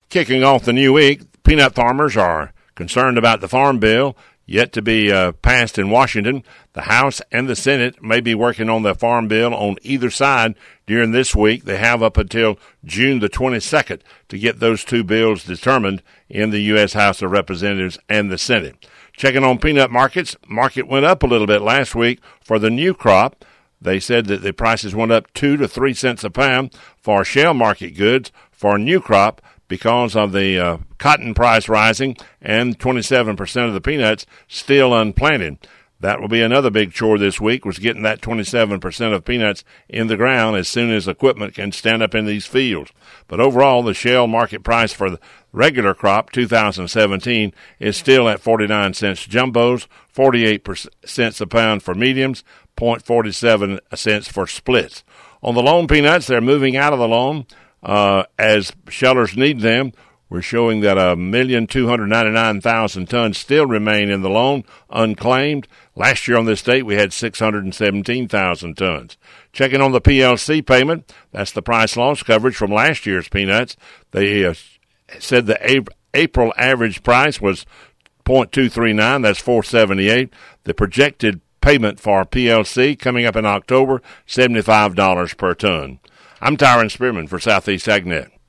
Kicking off the new week, peanut farmers are concerned about the Farm Bill yet to be passed in Washington. The House and the Senate may be working on the Farm Bill on either side during this week. They have up until June the 22nd to get those two bills determined in the U.S. House of Representatives and the Senate. Checking on peanut markets, market went up a little bit last week for the new crop. They said that the prices went up 2 to 3 cents a pound for shell market goods for new crop because of the cotton price rising and 27% of the peanuts still unplanted. That will be another big chore this week, was getting that 27% of peanuts in the ground as soon as equipment can stand up in these fields. But overall, the shell market price for the regular crop 2017 is still at 49 cents jumbos, 48 cents a pound for mediums, 0.47 cents for splits. On the loan peanuts, they're moving out of the loan as shellers need them. We're showing that 1,299,000 tons still remain in the loan unclaimed. Last year on this date, we had 617,000 tons. Checking on the PLC payment, that's the price loss coverage from last year's peanuts. They said the April average price was 0.239, that's $4.78. The projected payment for PLC coming up in October, $75 per ton. I'm Tyron Spearman for Southeast AgNet.